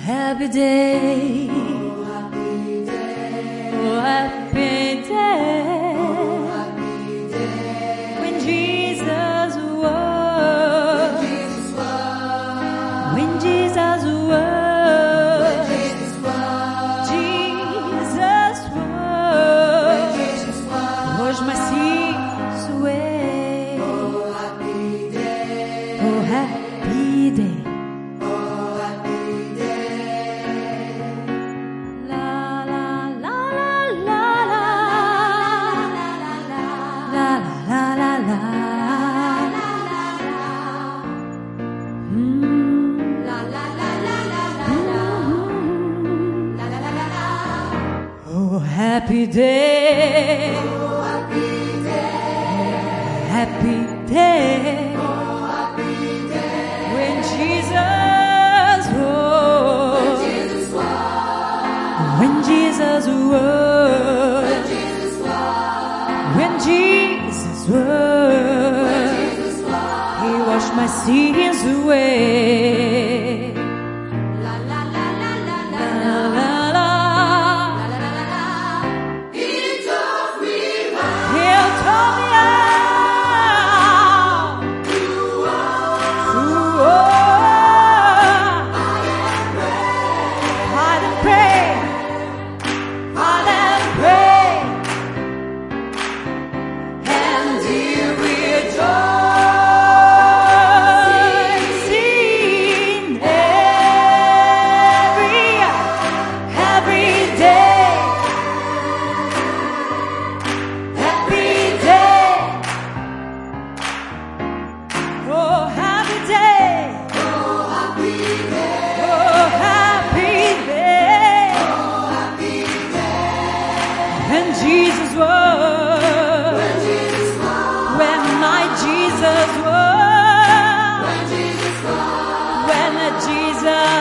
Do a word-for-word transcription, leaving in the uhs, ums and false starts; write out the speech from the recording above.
happy day. Oh, happy day. Oh, happy day. Oh, happy day. When Jesus was. When Jesus was. When Jesus was. When Jesus was. Jesus When was. Jesus was. Wash my sins away. Oh, happy day. Oh, happy day. Oh, happy day. La la la la la la la la la la. Mm. La la la la la la la. La la la la la. Oh, happy day, Oh, happy day. happy day, Oh, happy day. when Jesus was, Jesus was. when Jesus was, When Jesus was. when Jesus was, Jesus was. He washed my sins away. La la la la la la La la. la la, La la la la la. He took me high. He'll tell me out. You are. Ooh, oh, hide and pray, hide and pray, and He rejoices in every, every day, every day. Oh, happy day. Oh, happy day. Oh, happy day. Oh, happy day. When Jesus was, When Jesus was. when my Jesus was, When Jesus was. when Jesus